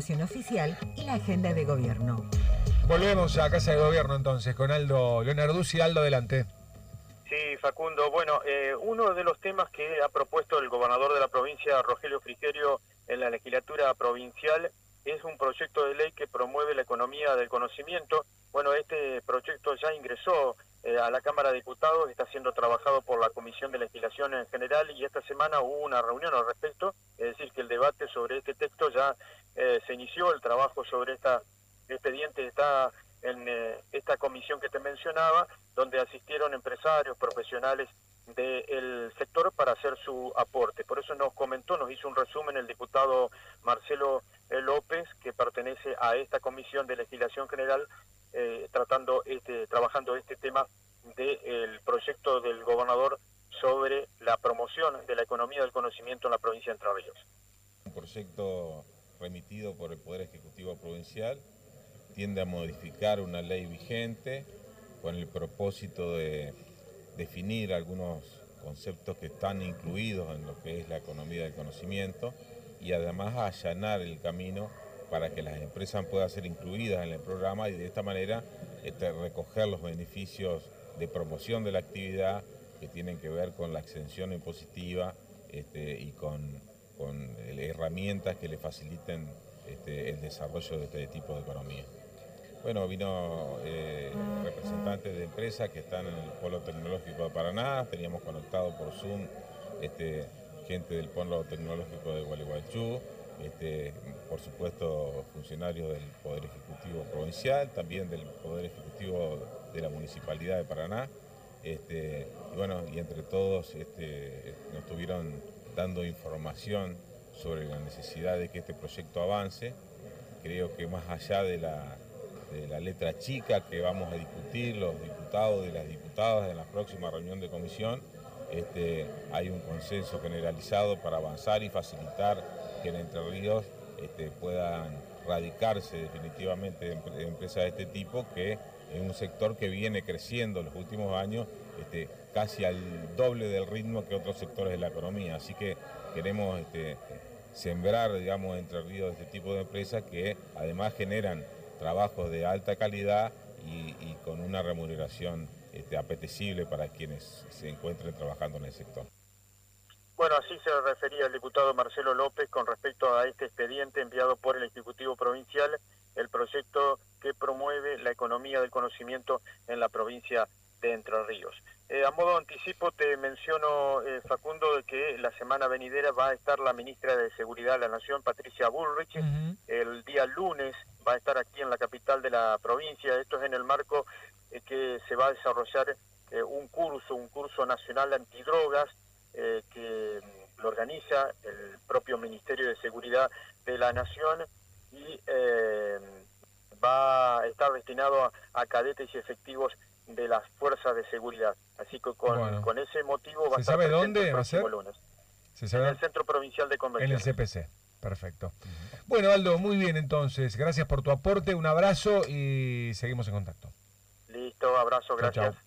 programación oficial y la agenda de gobierno. Volvemos a Casa de Gobierno entonces con Aldo Leonarduzzi. Aldo, adelante. Sí, Facundo. Bueno, uno de los temas que ha propuesto el gobernador de la provincia, Rogelio Frigerio, en la legislatura provincial, es un proyecto de ley que promueve la economía del conocimiento. Bueno, este proyecto ya ingresó a la Cámara de Diputados, está siendo trabajado por la Comisión de Legislación en general y esta semana hubo una reunión al respecto, es decir, que el debate sobre este texto ya se inició, el trabajo sobre este expediente está en esta comisión que te mencionaba, donde asistieron empresarios, profesionales del sector para hacer su aporte. Por eso nos hizo un resumen el diputado Marcelo López, que pertenece a esta comisión de legislación general, trabajando este tema del proyecto del gobernador sobre la promoción de la economía del conocimiento en la provincia de Entre Ríos. Un proyecto remitido por el Poder Ejecutivo Provincial tiende a modificar una ley vigente con el propósito de definir algunos conceptos que están incluidos en lo que es la economía del conocimiento y además allanar el camino para que las empresas puedan ser incluidas en el programa y de esta manera recoger los beneficios de promoción de la actividad que tienen que ver con la exención impositiva y con herramientas que le faciliten el desarrollo de este tipo de economía. Bueno, vino representantes de empresas que están en el Polo Tecnológico de Paraná, teníamos conectado por Zoom gente del Polo Tecnológico de Gualeguaychú, por supuesto funcionarios del Poder Ejecutivo Provincial, también del Poder Ejecutivo de la Municipalidad de Paraná, y entre todos nos estuvieron dando información sobre la necesidad de que este proyecto avance. Creo que más allá de la letra chica que vamos a discutir los diputados y las diputadas en la próxima reunión de comisión, hay un consenso generalizado para avanzar y facilitar que en Entre Ríos puedan radicarse definitivamente empresas de este tipo, que es un sector que viene creciendo en los últimos años casi al doble del ritmo que otros sectores de la economía. Así que queremos sembrar, digamos, Entre Ríos este tipo de empresas que además generan trabajos de alta calidad y con una remuneración apetecible para quienes se encuentren trabajando en el sector. Bueno, así se refería el diputado Marcelo López con respecto a este expediente enviado por el Ejecutivo Provincial, el proyecto que promueve la economía del conocimiento en la provincia de Entre Ríos. A modo de anticipo te menciono, Facundo, de que la semana venidera va a estar la ministra de Seguridad de la Nación, Patricia Bullrich. El día lunes va a estar aquí en la capital de la provincia. Esto es en el marco que se va a desarrollar un curso nacional antidrogas que lo organiza el propio Ministerio de Seguridad de la Nación y va a estar destinado a cadetes y efectivos de las fuerzas de seguridad. Así que con ese motivo va a estar ¿Se sabe dónde va a ser? Lunes. En el Centro Provincial de Convenciones. En el CPC. Perfecto. Bueno, Aldo, muy bien entonces. Gracias por tu aporte, un abrazo y seguimos en contacto. Listo, abrazo, gracias. Chau, chau.